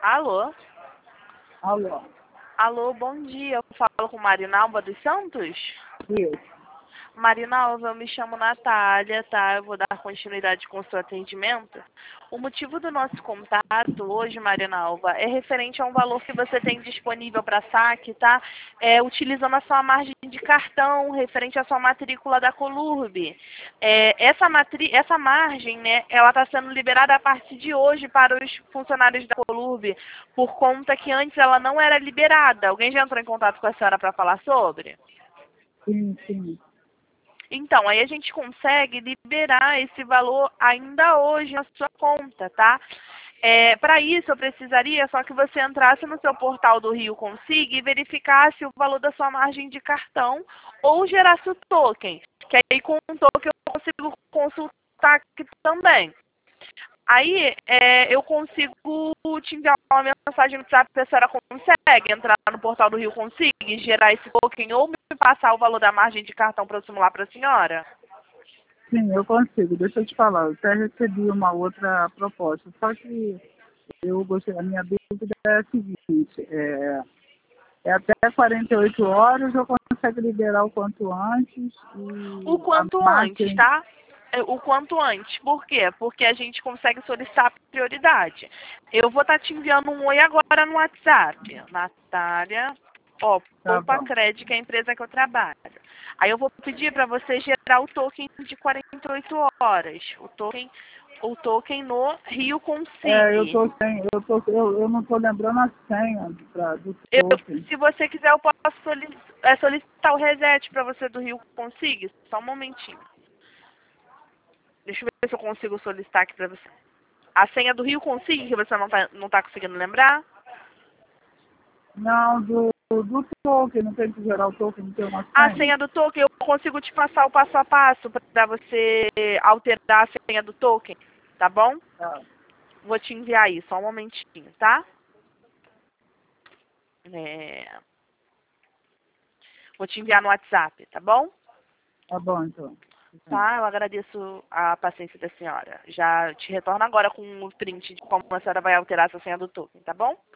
Alô? Alô, Alô, bom dia. Eu falo com Marinalva dos Santos? isso. Marinalva, eu me chamo Natália, tá? Eu vou dar continuidade com o seu atendimento. O motivo do nosso contato hoje, Marinalva, é referente a um valor que você tem disponível para saque, tá? Utilizando a sua margem de cartão, referente à sua matrícula da Colurb. Essa margem, né, ela está sendo liberada a partir de hoje para os funcionários da Colurb, por conta que antes ela não era liberada. Alguém já entrou em contato com a senhora para falar sobre? Sim, sim. Então, aí a gente consegue liberar esse valor ainda hoje na sua conta, tá? Para isso, eu precisaria só que você entrasse no seu portal do Rio Consiga e verificasse o valor da sua margem de cartão ou gerasse o token, que aí com o token eu consigo consultar aqui também. Aí eu consigo te enviar uma mensagem no WhatsApp, a senhora consegue entrar no portal do Rio Consiga e gerar esse token ou me passar o valor da margem de cartão para eu simular para a senhora? Sim, eu consigo. Deixa eu te falar, eu até recebi uma outra proposta. Só que eu gostei, a minha dúvida é a seguinte, é até 48 horas eu consigo liberar o quanto antes O e a quanto antes, margem. tá? O quanto antes. Por quê? Porque a gente consegue solicitar prioridade. Eu vou estar te enviando um oi agora no WhatsApp. Natália, ó, Tá Poupa bom, Crédito, que é a empresa que eu trabalho. Aí eu vou pedir para você gerar o token de 48 horas. O token no Rio eu Consigue. tô sem, eu não tô lembrando a senha do Eu, token. se você quiser, eu posso solicitar o reset para você do Rio Consigue. Só um momentinho. Deixa eu ver se eu consigo solicitar aqui pra você. A senha do Rio Consigo, que você não tá conseguindo lembrar? Não, do token, não tem que gerar o token, não tem uma A senha? senha do token, eu consigo te passar o passo a passo para você alterar a senha do token, tá bom? Tá, Vou te enviar aí, só um momentinho, tá? Vou te enviar no WhatsApp, tá bom? tá bom então. Tá, eu agradeço a paciência da senhora. Já te retorno agora com o print de como a senhora vai alterar essa senha do token, tá bom?